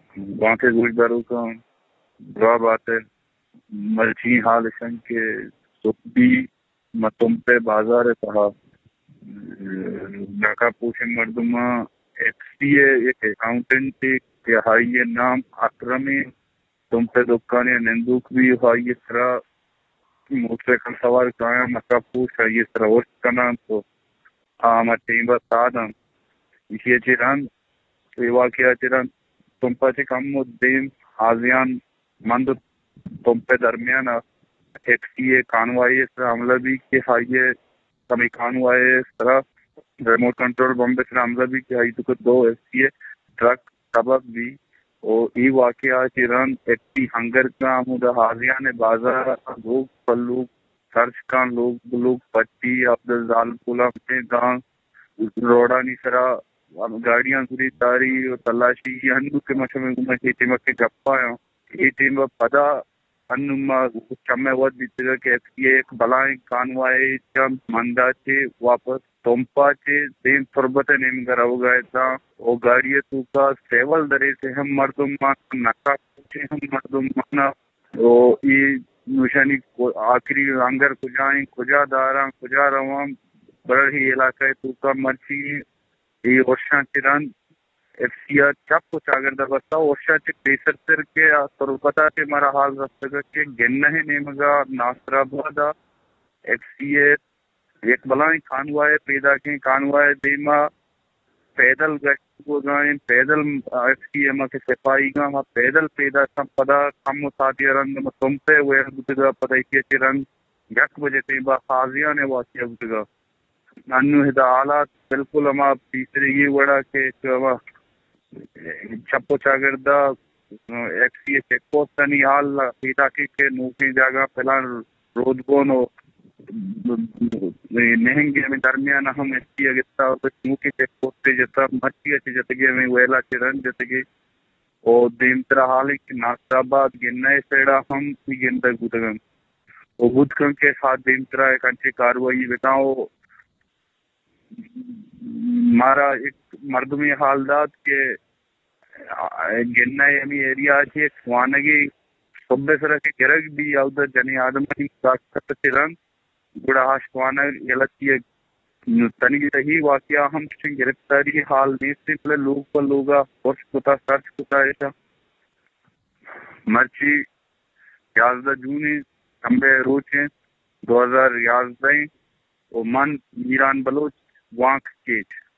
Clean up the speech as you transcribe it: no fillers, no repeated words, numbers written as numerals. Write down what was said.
وہاں کے گوشداروں کا برا بات ہے مرچی حالشن کے سبی متم پہ بازار تھا ناکا پوشن مردما ایک سی ایک اکاؤنٹنٹ کے ہائی نام اکرمی تم پہ دکانے نندوک بھی ہائی طرح موٹر سائیکل سوار کھایا ناکا پوش ہے اس طرح وقت کرنا تو آمد ٹیم بس آدم یہ چیران یہ واقعہ چیران تم پہ کم دین حاضیان مند تم پہ درمیان ایک سی کانوائی اس طرح عملہ بھی کہ ہائی کمی کانوائی اس طرح ریموٹ کنٹرول بمبے سے عملہ بھی کہ ہائی تو دو ایس سی ٹرک سبب بھی اور یہ واقعہ چیران ایک ہنگر کا مدہ حاضیان بازار لوگ پلوگ سرچ کا لوگ پٹی عبدالزال پولا میں گاں روڈانی سرا گاڑیاں سری تاری اور تلاشی یہ ہندو کے مشہور میں گھومے یہ ٹیم کے گپا ہے یہ ٹیم پدا انما چمے وقت دیتے کہ یہ ایک بلائیں کانوائے چم مندا چے واپس تومپا چے دین فربت نیم کر ہو گئے تھا وہ گاڑی تو کا سیول درے سے ہم مردم مان نکا پوچھے ہم مردم مانا تو یہ نشانی آخری انگر کجائیں کجا داراں کجا روام بڑا ہی علاقہ تو کا مرچی یہ ورشاں چران ایف سی آر چپ کو چاگر دا بستا ورشاں چک دیسر سر کے تربتا کے مارا حال رفتگا کے گنہ نیمگا ناصر آبادا ایف سی ایک بلائیں کانوائے پیدا کی کانوائے دیما پیدل گشت کو گائیں پیدل ایف سی ایم کے سپاہی گا وہاں پیدل پیدا کم پدا کم ساتھی رنگ تم پہ ہوئے بتگا پتہ کے رنگ یک بجے تیبا خاضیہ نے واقعہ بتگا انو ہدا حالات بالکل ہما تیسرے یہ وڑا کہ چھپو چاگردہ ایک سی چیک پوسٹ تنی حال پیدا کے نوکری جاگا فلان رود گون نہنگے میں درمیان ہم ایس سی اگتا نوکری چیک پوسٹ جتا مرچی اچھی جتگے میں ویلا چرن جتگے اور دیمترا حال کہ ناصر آباد گنہ سیڑا ہم گندہ گودگم وہ گودگم کے ساتھ دیمترا ایک انچے کاروائی بتاؤ مارا ایک مردمی حالدات کے گنہ یمی ایریا ہے سوانگی صبح سرہ کے گرگ بھی آؤدہ جنی آدمی کاکت چرن گڑا آشکوانا یلتی تنی رہی واقعہ ہم گرفتاری حال نہیں سے پہلے لوگ پر لوگا پوش کتا سرچ کتا ایسا مرچی 11 جونی کمبے روچیں 2011 اور من میران بلوچ وانک کیچ